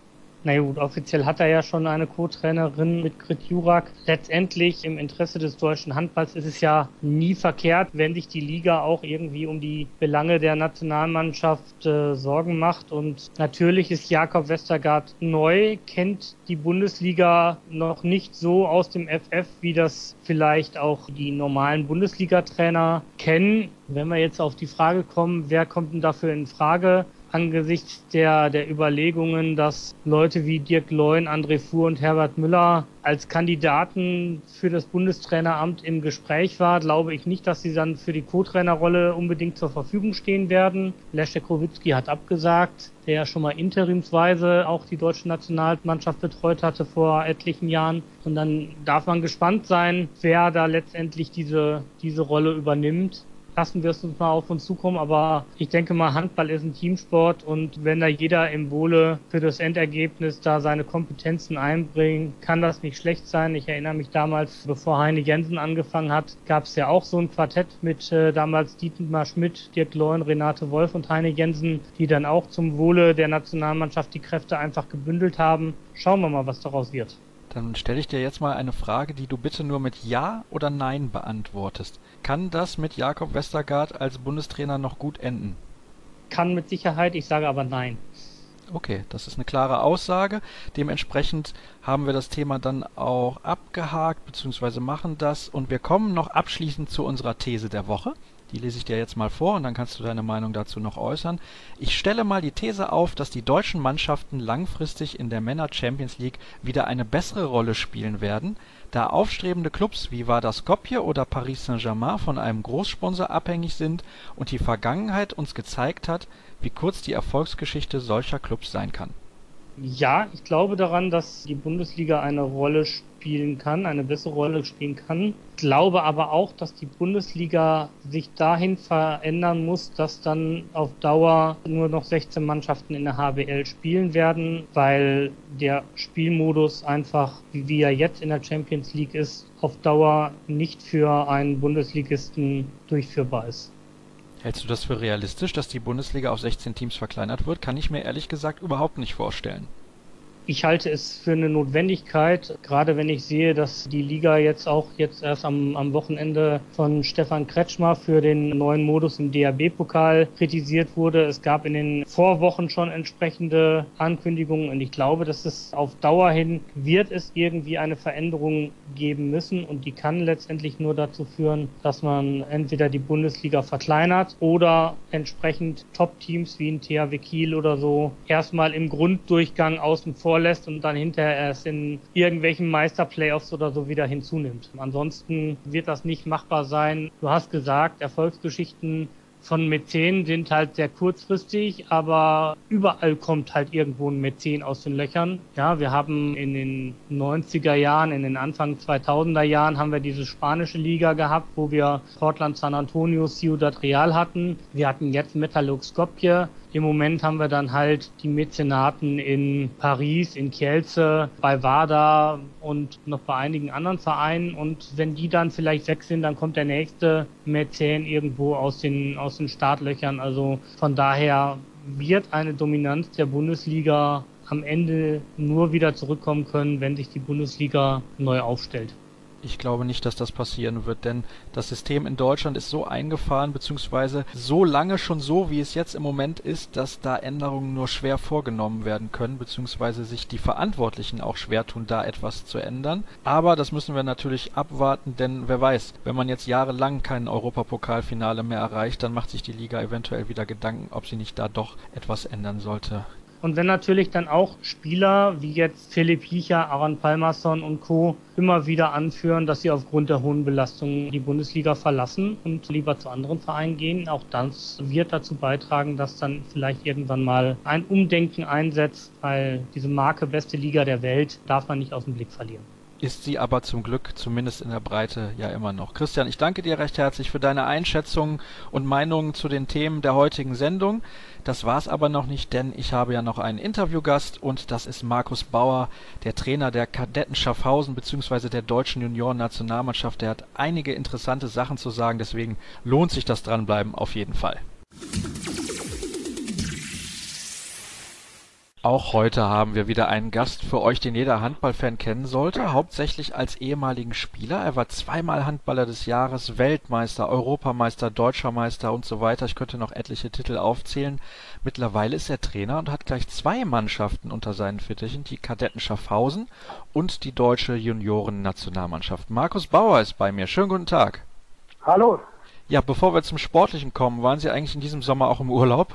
Speaker 3: Na gut, offiziell hat er ja schon eine Co-Trainerin mit Grit Jurak. Letztendlich im Interesse des deutschen Handballs ist es ja nie verkehrt, wenn sich die Liga auch irgendwie um die Belange der Nationalmannschaft äh, Sorgen macht. Und natürlich ist Jakob Westergaard neu, kennt die Bundesliga noch nicht so aus dem F F, wie das vielleicht auch die normalen Bundesliga-Trainer kennen. Wenn wir jetzt auf die Frage kommen, wer kommt denn dafür in Frage? Angesichts der, der Überlegungen, dass Leute wie Dirk Leun, André Fuhr und Herbert Müller als Kandidaten für das Bundestraineramt im Gespräch war, glaube ich nicht, dass sie dann für die Co-Trainerrolle unbedingt zur Verfügung stehen werden. Leszek Krowitzki hat abgesagt, der ja schon mal interimsweise auch die deutsche Nationalmannschaft betreut hatte vor etlichen Jahren. Und dann darf man gespannt sein, wer da letztendlich diese, diese Rolle übernimmt. Lassen wir es uns mal auf uns zukommen, aber ich denke mal, Handball ist ein Teamsport und wenn da jeder im Wohle für das Endergebnis da seine Kompetenzen einbringt, kann das nicht schlecht sein. Ich erinnere mich damals, bevor Heine Jensen angefangen hat, gab es ja auch so ein Quartett mit äh, damals Dietmar Schmidt, Dirk Leun, Renate Wolf und Heine Jensen, die dann auch zum Wohle der Nationalmannschaft die Kräfte einfach gebündelt haben. Schauen wir mal, was daraus wird.
Speaker 2: Dann stelle ich dir jetzt mal eine Frage, die du bitte nur mit Ja oder Nein beantwortest. Kann das mit Jakob Westergaard als Bundestrainer noch gut enden?
Speaker 3: Kann mit Sicherheit, ich sage aber Nein.
Speaker 2: Okay, das ist eine klare Aussage. Dementsprechend haben wir das Thema dann auch abgehakt, beziehungsweise machen das. Und wir kommen noch abschließend zu unserer These der Woche. Die lese ich dir jetzt mal vor und dann kannst du deine Meinung dazu noch äußern. Ich stelle mal die These auf, dass die deutschen Mannschaften langfristig in der Männer Champions League wieder eine bessere Rolle spielen werden, da aufstrebende Clubs wie Vardar Skopje oder Paris Saint-Germain von einem Großsponsor abhängig sind und die Vergangenheit uns gezeigt hat, wie kurz die Erfolgsgeschichte solcher Clubs sein kann.
Speaker 3: Ja, ich glaube daran, dass die Bundesliga eine Rolle spielen kann, eine bessere Rolle spielen kann. Ich glaube aber auch, dass die Bundesliga sich dahin verändern muss, dass dann auf Dauer nur noch sechzehn Mannschaften in der H B L spielen werden, weil der Spielmodus einfach, wie er jetzt in der Champions League ist, auf Dauer nicht für einen Bundesligisten durchführbar ist.
Speaker 2: Hältst du das für realistisch, dass die Bundesliga auf sechzehn Teams verkleinert wird? Kann ich mir ehrlich gesagt überhaupt nicht vorstellen.
Speaker 3: Ich halte es für eine Notwendigkeit, gerade wenn ich sehe, dass die Liga jetzt auch jetzt erst am, am Wochenende von Stefan Kretschmer für den neuen Modus im D H B-Pokal kritisiert wurde. Es gab in den Vorwochen schon entsprechende Ankündigungen und ich glaube, dass es auf Dauer hin wird es irgendwie eine Veränderung geben müssen und die kann letztendlich nur dazu führen, dass man entweder die Bundesliga verkleinert oder entsprechend Top-Teams wie ein T H W Kiel oder so erstmal im Grunddurchgang außen vor lässt und dann hinterher erst in irgendwelchen Meisterplayoffs oder so wieder hinzunimmt. Ansonsten wird das nicht machbar sein. Du hast gesagt, Erfolgsgeschichten von Mäzen sind halt sehr kurzfristig, aber überall kommt halt irgendwo ein Mäzen aus den Löchern. Ja, wir haben in den neunziger Jahren, in den Anfang zweitausender Jahren haben wir diese spanische Liga gehabt, wo wir Portland, San Antonio, Ciudad Real hatten. Wir hatten jetzt Metalurg Skopje. Im Moment haben wir dann halt die Mäzenaten in Paris, in Kielce, bei WADA und noch bei einigen anderen Vereinen. Und wenn die dann vielleicht weg sind, dann kommt der nächste Mäzen irgendwo aus den, aus den Startlöchern. Also von daher wird eine Dominanz der Bundesliga am Ende nur wieder zurückkommen können, wenn sich die Bundesliga neu aufstellt.
Speaker 2: Ich glaube nicht, dass das passieren wird, denn das System in Deutschland ist so eingefahren, beziehungsweise so lange schon so, wie es jetzt im Moment ist, dass da Änderungen nur schwer vorgenommen werden können, beziehungsweise sich die Verantwortlichen auch schwer tun, da etwas zu ändern. Aber das müssen wir natürlich abwarten, denn wer weiß, wenn man jetzt jahrelang kein Europapokalfinale mehr erreicht, dann macht sich die Liga eventuell wieder Gedanken, ob sie nicht da doch etwas ändern sollte.
Speaker 3: Und wenn natürlich dann auch Spieler wie jetzt Philipp Hiecher, Aaron Palmarsson und Co. immer wieder anführen, dass sie aufgrund der hohen Belastung die Bundesliga verlassen und lieber zu anderen Vereinen gehen, auch das wird dazu beitragen, dass dann vielleicht irgendwann mal ein Umdenken einsetzt, weil diese Marke beste Liga der Welt darf man nicht aus dem Blick verlieren.
Speaker 2: Ist sie aber zum Glück, zumindest in der Breite, ja immer noch. Christian, ich danke dir recht herzlich für deine Einschätzungen und Meinungen zu den Themen der heutigen Sendung. Das war's aber noch nicht, denn ich habe ja noch einen Interviewgast und das ist Markus Bauer, der Trainer der Kadetten Schaffhausen bzw. der deutschen Junioren-Nationalmannschaft. Der hat einige interessante Sachen zu sagen, deswegen lohnt sich das Dranbleiben auf jeden Fall. Auch heute haben wir wieder einen Gast für euch, den jeder Handballfan kennen sollte, hauptsächlich als ehemaligen Spieler. Er war zweimal Handballer des Jahres, Weltmeister, Europameister, Deutscher Meister und so weiter. Ich könnte noch etliche Titel aufzählen. Mittlerweile ist er Trainer und hat gleich zwei Mannschaften unter seinen Fittichen, die Kadetten Schaffhausen und die deutsche Junioren-Nationalmannschaft. Markus Bauer ist bei mir. Schönen guten Tag.
Speaker 5: Hallo.
Speaker 2: Ja, bevor wir zum Sportlichen kommen, waren Sie eigentlich in diesem Sommer auch im Urlaub?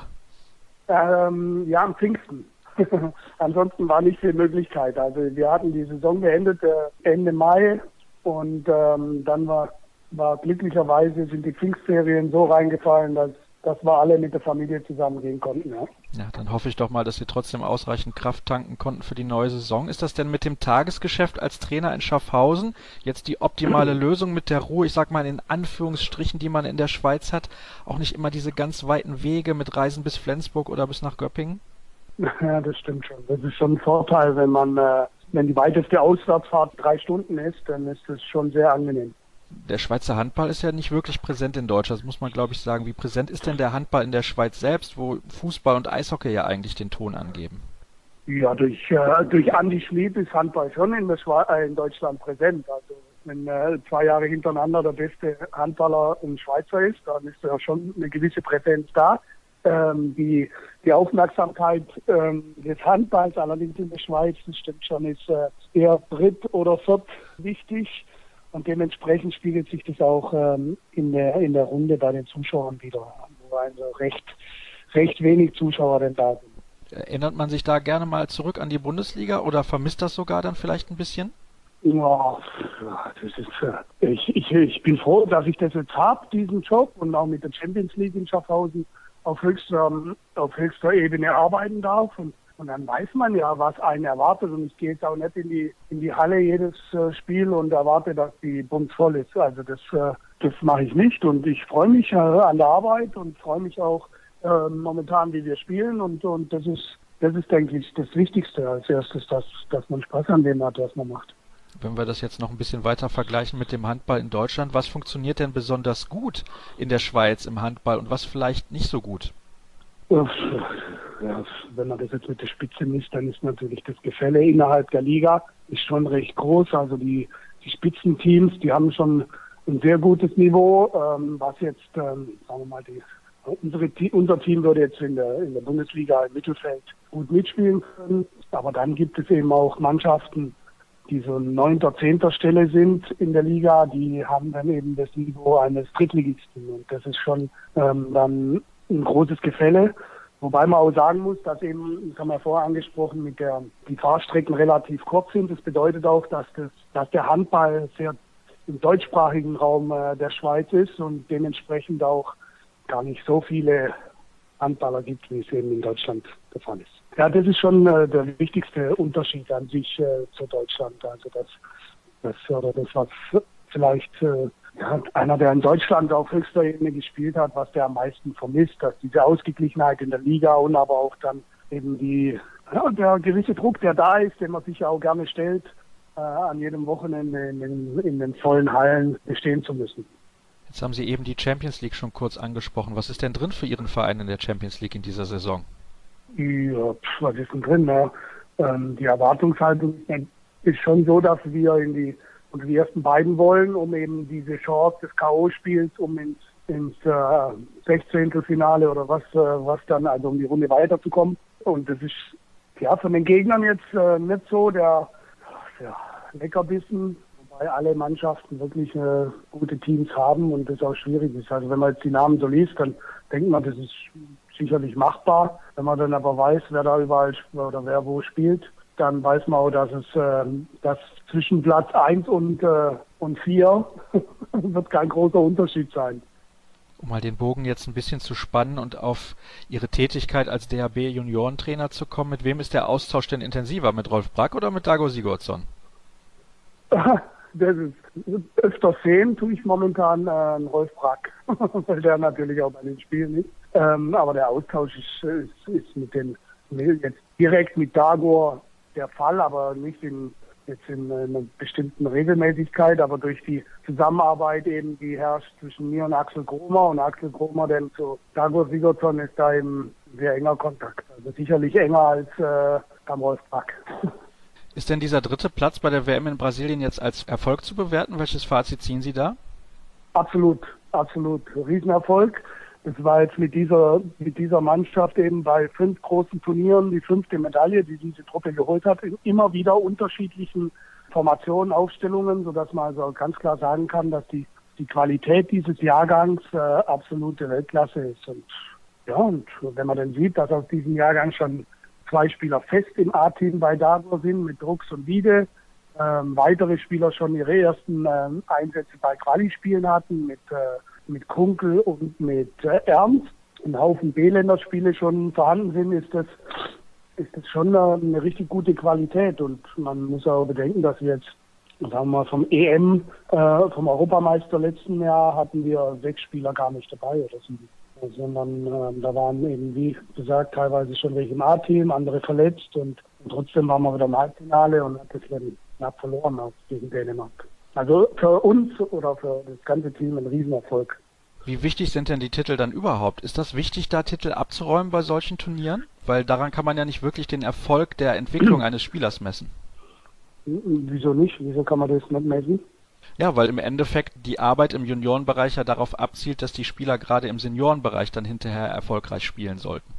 Speaker 5: Ähm, ja, am Pfingsten. Ansonsten war nicht viel Möglichkeit. Also wir hatten die Saison beendet äh, Ende Mai und ähm, dann war, war glücklicherweise sind die Pfingstferien so reingefallen, dass, dass wir alle mit der Familie zusammen gehen konnten. Ja.
Speaker 2: Ja, dann hoffe ich doch mal, dass Sie trotzdem ausreichend Kraft tanken konnten für die neue Saison. Ist das denn mit dem Tagesgeschäft als Trainer in Schaffhausen jetzt die optimale Lösung mit der Ruhe, ich sag mal in Anführungsstrichen, die man in der Schweiz hat? Auch nicht immer diese ganz weiten Wege mit Reisen bis Flensburg oder bis nach Göppingen?
Speaker 5: Ja, das stimmt schon. Das ist schon ein Vorteil, wenn man, äh, wenn die weiteste Auswärtsfahrt drei Stunden ist, dann ist das schon sehr angenehm.
Speaker 2: Der Schweizer Handball ist ja nicht wirklich präsent in Deutschland, das muss man glaube ich sagen. Wie präsent ist denn der Handball in der Schweiz selbst, wo Fußball und Eishockey ja eigentlich den Ton angeben?
Speaker 5: Ja, durch, äh, durch Andi Schmid ist Handball schon in, der Schwe äh, in Deutschland präsent. Also wenn äh, zwei Jahre hintereinander der beste Handballer ein Schweizer ist, dann ist ja schon eine gewisse Präsenz da. Ähm, die, die Aufmerksamkeit ähm, des Handballs allerdings in der Schweiz, das stimmt schon, ist äh, eher dritt- oder viert wichtig und dementsprechend spiegelt sich das auch ähm, in der in der Runde bei den Zuschauern wieder, wo also recht, recht wenig Zuschauer denn da sind.
Speaker 2: Erinnert man sich da gerne mal zurück an die Bundesliga oder vermisst das sogar dann vielleicht ein bisschen?
Speaker 5: Ja, das ist, äh, ich, ich, ich bin froh, dass ich das jetzt habe, diesen Job und auch mit der Champions League in Schaffhausen auf höchster, auf höchster Ebene arbeiten darf und, und dann weiß man ja, was einen erwartet und ich gehe jetzt auch nicht in die in die Halle jedes äh, Spiel und erwarte, dass die Bums voll ist. Also das äh, das mache ich nicht und ich freue mich äh, an der Arbeit und freue mich auch äh, momentan, wie wir spielen und und das ist das ist denke ich das Wichtigste als erstes, dass dass man Spaß an dem hat, was man macht.
Speaker 2: Wenn wir das jetzt noch ein bisschen weiter vergleichen mit dem Handball in Deutschland, was funktioniert denn besonders gut in der Schweiz im Handball und was vielleicht nicht so gut?
Speaker 5: Ja, wenn man das jetzt mit der Spitze misst, dann ist natürlich das Gefälle innerhalb der Liga ist schon recht groß. Also die, die Spitzenteams, die haben schon ein sehr gutes Niveau, ähm, was jetzt, ähm, sagen wir mal, die, unsere, unser Team würde jetzt in der, in der Bundesliga im Mittelfeld gut mitspielen können. Aber dann gibt es eben auch Mannschaften, die so neunter, zehnter Stelle sind in der Liga, die haben dann eben das Niveau eines Drittligisten. Und das ist schon ähm, dann ein großes Gefälle. Wobei man auch sagen muss, dass eben, das haben wir vorher angesprochen, mit der, die Fahrstrecken relativ kurz sind. Das bedeutet auch, dass, das, dass der Handball sehr im deutschsprachigen Raum äh, der Schweiz ist und dementsprechend auch gar nicht so viele Handballer gibt, wie es eben in Deutschland der Fall ist. Ja, das ist schon äh, der wichtigste Unterschied an sich äh, zu Deutschland. Also das, das oder das, was vielleicht äh, ja, einer, der in Deutschland auf höchster Ebene gespielt hat, was der am meisten vermisst, dass diese Ausgeglichenheit in der Liga und aber auch dann eben die, ja, der gewisse Druck, der da ist, den man sich ja auch gerne stellt, äh, an jedem Wochenende in den, in den vollen Hallen bestehen zu müssen.
Speaker 2: Jetzt haben Sie eben die Champions League schon kurz angesprochen. Was ist denn drin für Ihren Verein in der Champions League in dieser Saison?
Speaker 5: Ja, pf, was ist denn drin? Ja? Ähm, die Erwartungshaltung ist schon so, dass wir in die, und die ersten beiden wollen, um eben diese Chance des K O-Spiels, um ins, ins äh, Sechzehntelfinale oder was, äh, was dann, also um die Runde weiterzukommen. Und das ist ja von den Gegnern jetzt äh, nicht so der, der Leckerbissen, wobei alle Mannschaften wirklich äh, gute Teams haben und das auch schwierig ist. Also wenn man jetzt die Namen so liest, dann denkt man, das ist sicherlich machbar. Wenn man dann aber weiß, wer da überall oder wer wo spielt, dann weiß man auch, dass es äh, dass zwischen Platz eins und, äh, und vier wird kein großer Unterschied sein.
Speaker 2: Um mal den Bogen jetzt ein bisschen zu spannen und auf Ihre Tätigkeit als D H B-Juniorentrainer zu kommen, mit wem ist der Austausch denn intensiver? Mit Rolf Brack oder mit Dago Sigurdsson?
Speaker 5: Das ist öfter sehen, tue ich momentan äh, Rolf Brack, weil der natürlich auch bei den Spielen ist. Ähm, aber der Austausch ist, ist, ist mit den jetzt direkt mit Dago der Fall, aber nicht in, jetzt in einer bestimmten Regelmäßigkeit, aber durch die Zusammenarbeit eben, die herrscht zwischen mir und Axel Kromer und Axel Kromer denn zu Dago Sigurdsson ist da eben sehr enger Kontakt. Also sicherlich enger als äh, beim Rolf Brack.
Speaker 2: Ist denn dieser dritte Platz bei der W M in Brasilien jetzt als Erfolg zu bewerten? Welches Fazit ziehen Sie da?
Speaker 5: Absolut, absolut. Riesenerfolg. Es war jetzt mit dieser, mit dieser Mannschaft eben bei fünf großen Turnieren die fünfte Medaille, die diese Truppe geholt hat, in immer wieder unterschiedlichen Formationen, Aufstellungen, sodass man also ganz klar sagen kann, dass die, die Qualität dieses Jahrgangs äh, absolute Weltklasse ist. Und ja, und wenn man dann sieht, dass aus diesem Jahrgang schon zwei Spieler fest im A-Team bei Dago sind, mit Drucks und Wiede, ähm, weitere Spieler schon ihre ersten ähm, Einsätze bei Quali-Spielen hatten, mit äh, mit Kunkel und mit äh, Ernst, ein Haufen B-Länderspiele schon vorhanden sind, ist das, ist das schon eine, eine richtig gute Qualität. Und man muss auch bedenken, dass wir jetzt, sagen wir mal, vom E M, äh, vom Europameister letzten Jahr hatten wir sechs Spieler gar nicht dabei oder sieben. Sondern äh, da waren eben, wie gesagt, teilweise schon welche im A-Team, andere verletzt und, und trotzdem waren wir wieder im Halbfinale und hat das dann knapp verloren auch gegen Dänemark. Also für uns oder für das ganze Team ein Riesenerfolg.
Speaker 2: Wie wichtig sind denn die Titel dann überhaupt? Ist das wichtig, da Titel abzuräumen bei solchen Turnieren? Weil daran kann man ja nicht wirklich den Erfolg der Entwicklung eines Spielers messen.
Speaker 5: Wieso nicht? Wieso kann man das nicht messen?
Speaker 2: Ja, weil im Endeffekt die Arbeit im Juniorenbereich ja darauf abzielt, dass die Spieler gerade im Seniorenbereich dann hinterher erfolgreich spielen sollten.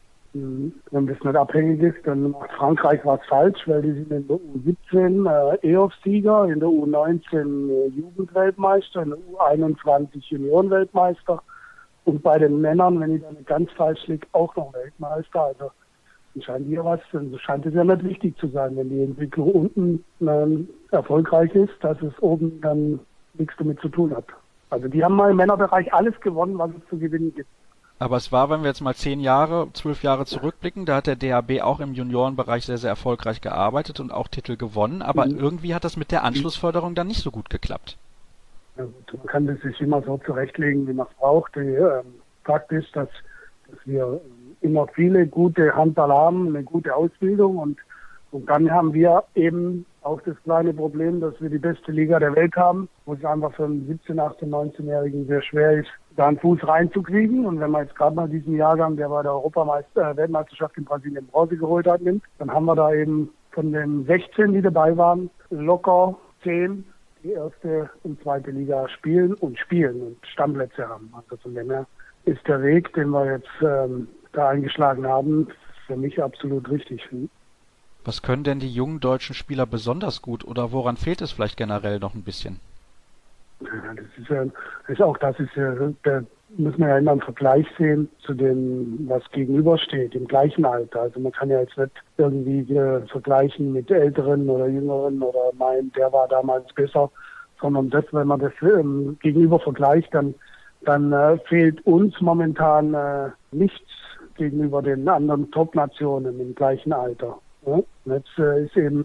Speaker 5: Wenn das nicht abhängig ist, dann macht Frankreich was falsch, weil die sind in der U siebzehn äh, E O F-Sieger, in der U neunzehn äh, Jugendweltmeister, in der U einundzwanzig Juniorenweltmeister und bei den Männern, wenn ich da nicht ganz falsch liege, auch noch Weltmeister. Also scheint hier was, dann scheint es ja nicht wichtig zu sein, wenn die Entwicklung unten äh, erfolgreich ist, dass es oben dann nichts damit zu tun hat. Also die haben mal im Männerbereich alles gewonnen, was es zu gewinnen gibt.
Speaker 2: Aber es war, wenn wir jetzt mal zehn Jahre, zwölf Jahre zurückblicken, da hat der D H B auch im Juniorenbereich sehr, sehr erfolgreich gearbeitet und auch Titel gewonnen, aber mhm. irgendwie hat das mit der Anschlussförderung dann nicht so gut geklappt.
Speaker 5: Ja gut, man kann das sich immer so zurechtlegen, wie man es braucht. Die, ähm, Fakt ist, dass, dass wir immer viele gute Handballer haben, eine gute Ausbildung und, und dann haben wir eben auch das kleine Problem, dass wir die beste Liga der Welt haben, wo es einfach für einen siebzehn-, achtzehn-, neunzehnjährigen sehr schwer ist, da einen Fuß reinzukriegen. Und wenn man jetzt gerade mal diesen Jahrgang, der bei der Europameister, äh, Weltmeisterschaft in Brasilien Bronze geholt hat, nimmt, dann haben wir da eben von den sechzehn, die dabei waren, locker zehn, die erste und zweite Liga spielen und spielen und Stammplätze haben. Also von dem her ist der Weg, den wir jetzt ähm, da eingeschlagen haben, für mich absolut richtig.
Speaker 2: Was können denn die jungen deutschen Spieler besonders gut oder woran fehlt es vielleicht generell noch ein bisschen?
Speaker 5: Ja, das ist ja, das ist auch das ist ja, da muss man ja immer einen Vergleich sehen zu dem, was gegenübersteht, im gleichen Alter. Also man kann ja jetzt nicht irgendwie äh, vergleichen mit Älteren oder Jüngeren oder meinen, der war damals besser, sondern das, wenn man das ähm, gegenüber vergleicht, dann, dann äh, fehlt uns momentan äh, nichts gegenüber den anderen Top-Nationen im gleichen Alter. Ja? Und jetzt äh, ist eben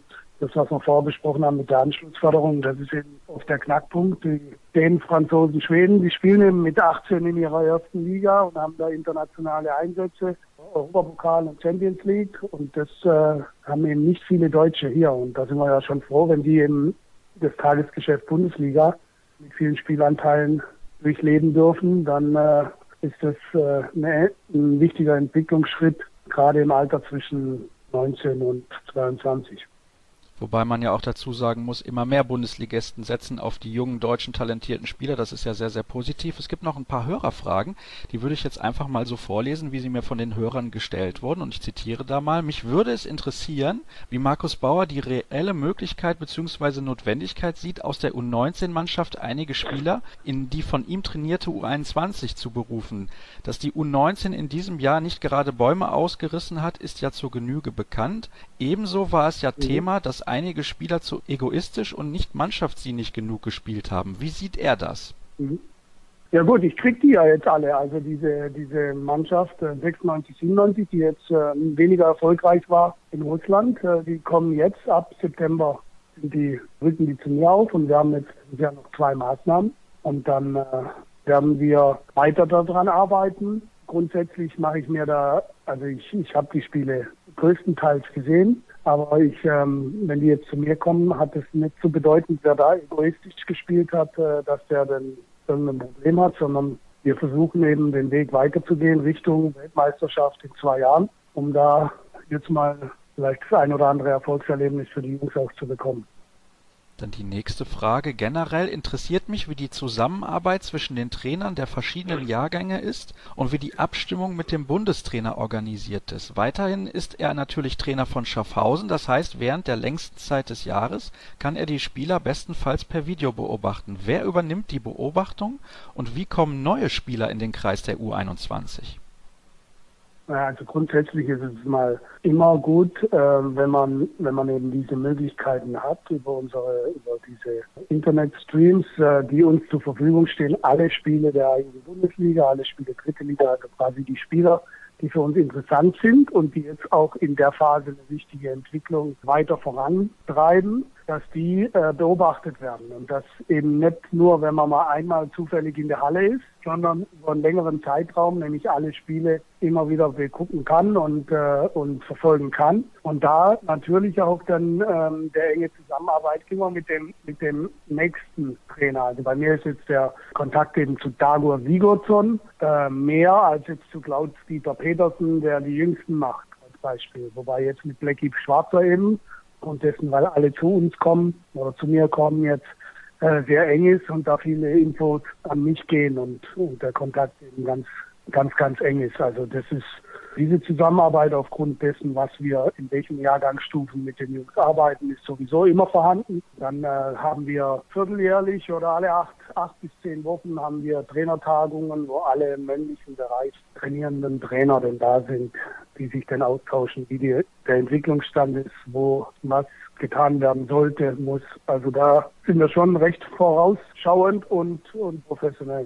Speaker 5: das, was wir vorher besprochen haben mit der Anschlussförderung, das ist eben oft der Knackpunkt. Die Dänen, Franzosen, Schweden, die spielen eben mit achtzehn in ihrer ersten Liga und haben da internationale Einsätze, Europapokal und Champions League. Und das äh, haben eben nicht viele Deutsche hier. Und da sind wir ja schon froh, wenn die eben das Tagesgeschäft Bundesliga mit vielen Spielanteilen durchleben dürfen, dann äh, ist das äh, eine, ein wichtiger Entwicklungsschritt, gerade im Alter zwischen neunzehn und zweiundzwanzig.
Speaker 2: Wobei man ja auch dazu sagen muss, immer mehr Bundesligisten setzen auf die jungen deutschen talentierten Spieler. Das ist ja sehr, sehr positiv. Es gibt noch ein paar Hörerfragen, die würde ich jetzt einfach mal so vorlesen, wie sie mir von den Hörern gestellt wurden. Und ich zitiere da mal: Mich würde es interessieren, wie Markus Bauer die reelle Möglichkeit bzw. Notwendigkeit sieht, aus der U neunzehn Mannschaft einige Spieler in die von ihm trainierte U einundzwanzig zu berufen. Dass die U neunzehn in diesem Jahr nicht gerade Bäume ausgerissen hat, ist ja zur Genüge bekannt. Ebenso war es ja mhm. Thema, dass einige Spieler zu egoistisch und nicht mannschaftsdienlich genug gespielt haben. Wie sieht er das?
Speaker 5: Ja gut, ich krieg die ja jetzt alle, also diese diese Mannschaft äh, sechsundneunzig, siebenundneunzig, die jetzt äh, weniger erfolgreich war in Russland, äh, die kommen jetzt ab September, die rücken die zu mir auf und wir haben jetzt ja noch zwei Maßnahmen und dann äh, werden wir weiter daran arbeiten. Grundsätzlich mache ich mir da, also ich, ich habe die Spiele größtenteils gesehen, aber ich, ähm, wenn die jetzt zu mir kommen, hat es nicht so bedeutend, wer da egoistisch gespielt hat, äh, dass der dann irgendein Problem hat, sondern wir versuchen eben den Weg weiterzugehen Richtung Weltmeisterschaft in zwei Jahren, um da jetzt mal vielleicht das ein oder andere Erfolgserlebnis für die Jungs auch zu bekommen.
Speaker 2: Dann die nächste Frage. Generell interessiert mich, wie die Zusammenarbeit zwischen den Trainern der verschiedenen Jahrgänge ist und wie die Abstimmung mit dem Bundestrainer organisiert ist. Weiterhin ist er natürlich Trainer von Schaffhausen, das heißt, während der längsten Zeit des Jahres kann er die Spieler bestenfalls per Video beobachten. Wer übernimmt die Beobachtung und wie kommen neue Spieler in den Kreis der U einundzwanzig?
Speaker 5: Also grundsätzlich ist es mal immer gut, äh, wenn man wenn man eben diese Möglichkeiten hat über unsere über diese Internetstreams, äh, die uns zur Verfügung stehen, alle Spiele der eigenen Bundesliga, alle Spiele dritte Liga, also quasi die Spieler, die für uns interessant sind und die jetzt auch in der Phase eine wichtige Entwicklung weiter vorantreiben, dass die äh, beobachtet werden. Und das eben nicht nur, wenn man mal einmal zufällig in der Halle ist, sondern über einen längeren Zeitraum, nämlich alle Spiele immer wieder begucken kann und äh, und verfolgen kann. Und da natürlich auch dann ähm, der enge Zusammenarbeit immer mit dem mit dem nächsten Trainer. Also bei mir ist jetzt der Kontakt eben zu Dagur Sigurdsson äh, mehr als jetzt zu Klaus-Dieter Petersen, der die Jüngsten macht als Beispiel. Wobei jetzt mit Blackie Schwarzer eben und dessen, weil alle zu uns kommen oder zu mir kommen jetzt, äh, sehr eng ist und da viele Infos an mich gehen und, und der Kontakt eben ganz, ganz, ganz eng ist. Also das ist diese Zusammenarbeit aufgrund dessen, was wir in welchen Jahrgangsstufen mit den Jungs arbeiten, ist sowieso immer vorhanden. Dann äh, haben wir vierteljährlich oder alle acht, acht bis zehn Wochen haben wir Trainertagungen, wo alle im männlichen Bereich trainierenden Trainer denn da sind, die sich dann austauschen, wie die, der Entwicklungsstand ist, wo was getan werden sollte, muss. Also da sind wir schon recht vorausschauend und, und professionell.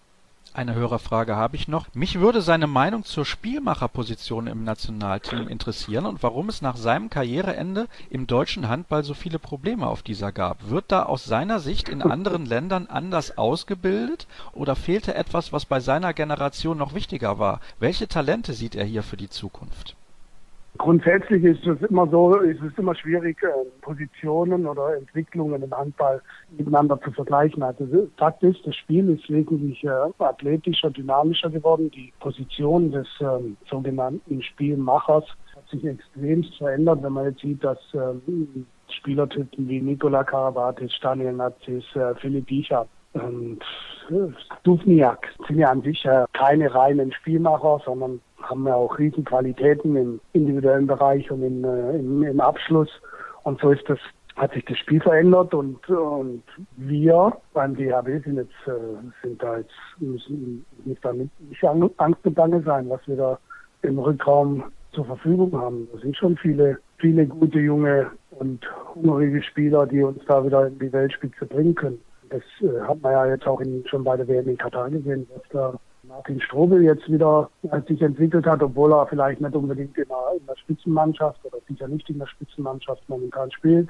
Speaker 2: Eine Hörerfrage habe ich noch. Mich würde seine Meinung zur Spielmacherposition im Nationalteam interessieren und warum es nach seinem Karriereende im deutschen Handball so viele Probleme auf dieser gab. Wird da aus seiner Sicht in anderen Ländern anders ausgebildet oder fehlte etwas, was bei seiner Generation noch wichtiger war? Welche Talente sieht er hier für die Zukunft?
Speaker 5: Grundsätzlich ist es immer so, ist es immer schwierig, Positionen oder Entwicklungen im Handball miteinander zu vergleichen. Also Fakt ist, das Spiel ist wesentlich athletischer, dynamischer geworden. Die Position des ähm, sogenannten Spielmachers hat sich extremst verändert, wenn man jetzt sieht, dass ähm, Spielertypen wie Nikola Karabatic, Daniel Nazis, äh, Philipp Bichat und äh, Duvniak sind ja an sich äh, keine reinen Spielmacher, sondern haben ja auch riesen Qualitäten im individuellen Bereich und in, äh, im, im Abschluss. Und so ist das, hat sich das Spiel verändert und, und wir beim D H B sind jetzt, äh, sind da jetzt, müssen nicht damit nicht Angst und Bange sein, was wir da im Rückraum zur Verfügung haben. Da sind schon viele, viele gute, junge und hungrige Spieler, die uns da wieder in die Weltspitze bringen können. Das äh, hat man ja jetzt auch in, schon bei der W M in Katar gesehen, dass da Martin Strobel jetzt wieder als sich entwickelt hat, obwohl er vielleicht nicht unbedingt in der, in der Spitzenmannschaft oder sicher nicht in der Spitzenmannschaft momentan spielt.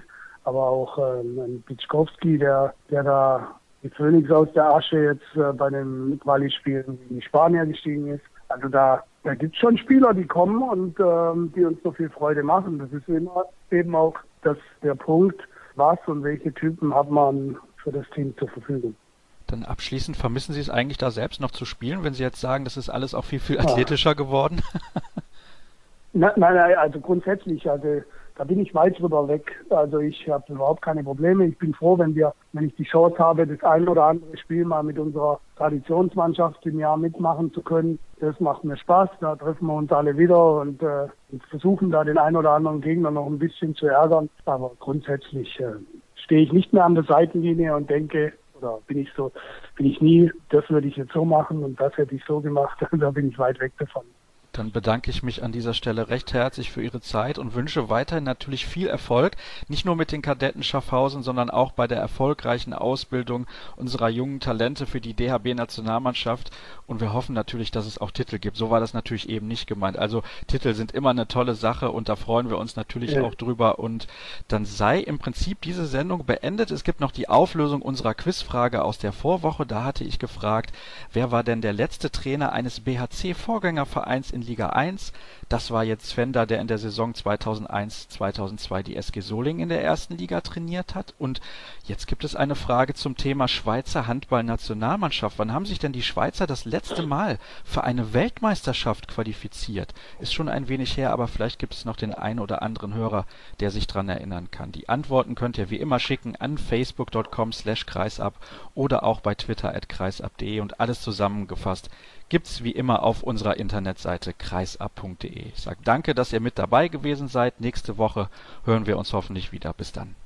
Speaker 5: aber auch ähm, ein Pitschkowski, der, der da die Phönix aus der Asche jetzt äh, bei den Quali-Spielen in die Spanier gestiegen ist. Also da, da gibt es schon Spieler, die kommen und ähm, die uns noch viel Freude machen. Das ist immer eben auch das, der Punkt, was und welche Typen hat man für das Team zur Verfügung.
Speaker 2: Dann abschließend, vermissen Sie es eigentlich da selbst noch zu spielen, wenn Sie jetzt sagen, das ist alles auch viel, viel athletischer ja. geworden?
Speaker 5: Nein, nein, also grundsätzlich, also da bin ich weit drüber weg. Also ich habe überhaupt keine Probleme. Ich bin froh, wenn wir, wenn ich die Chance habe, das ein oder andere Spiel mal mit unserer Traditionsmannschaft im Jahr mitmachen zu können. Das macht mir Spaß. Da treffen wir uns alle wieder und, äh, und versuchen da den ein oder anderen Gegner noch ein bisschen zu ärgern. Aber grundsätzlich äh, stehe ich nicht mehr an der Seitenlinie und denke, oder bin ich so, bin ich nie, das würde ich jetzt so machen und das hätte ich so gemacht. Da bin ich weit weg davon.
Speaker 2: Dann bedanke ich mich an dieser Stelle recht herzlich für Ihre Zeit und wünsche weiterhin natürlich viel Erfolg, nicht nur mit den Kadetten Schaffhausen, sondern auch bei der erfolgreichen Ausbildung unserer jungen Talente für die D H B-Nationalmannschaft. Und wir hoffen natürlich, dass es auch Titel gibt. So war das natürlich eben nicht gemeint. Also Titel sind immer eine tolle Sache und da freuen wir uns natürlich ja. auch drüber. Und dann sei im Prinzip diese Sendung beendet. Es gibt noch die Auflösung unserer Quizfrage aus der Vorwoche. Da hatte ich gefragt, wer war denn der letzte Trainer eines B H C-Vorgängervereins in Liga eins. Das war jetzt Fender, der in der Saison zweitausendeins zweitausendzwei die S G Solingen in der ersten Liga trainiert hat. Und jetzt gibt es eine Frage zum Thema Schweizer Handball-Nationalmannschaft. Wann haben sich denn die Schweizer das letzte Mal für eine Weltmeisterschaft qualifiziert? Ist schon ein wenig her, aber vielleicht gibt es noch den einen oder anderen Hörer, der sich dran erinnern kann. Die Antworten könnt ihr wie immer schicken an facebook punkt com slash kreisab oder auch bei Twitter at kreisab punkt de und alles zusammengefasst gibt's wie immer auf unserer Internetseite kreisab punkt de. Ich sage danke, dass ihr mit dabei gewesen seid. Nächste Woche hören wir uns hoffentlich wieder. Bis dann.